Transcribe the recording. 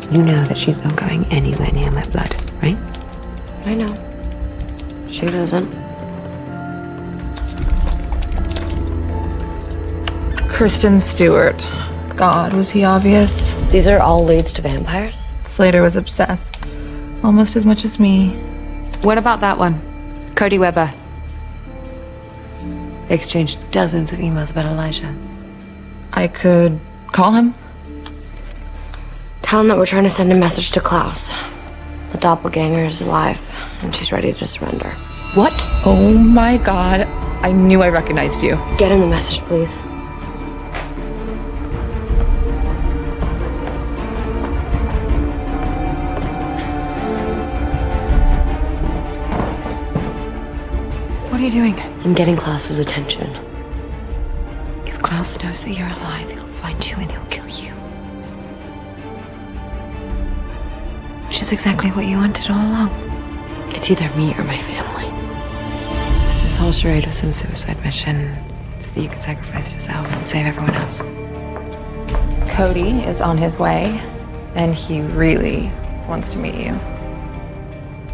You know that she's not going anywhere near my blood, right? I know. She doesn't. Kristen Stewart. God, was he obvious? These are all leads to vampires? Slater was obsessed. Almost as much as me. What about that one? Cody Weber. They exchanged dozens of emails about Elijah. I could call him. Tell him that we're trying to send a message to Klaus. The doppelganger is alive, and she's ready to surrender. What? Oh my God. I knew I recognized you. Get him the message, please. What are you doing? I'm getting Klaus's attention. If Klaus knows that you're alive, he'll find you and he'll kill you. Which is exactly what you wanted all along. It's either me or my family. So this whole charade was some suicide mission so that you could sacrifice yourself and save everyone else. Cody is on his way, and he really wants to meet you.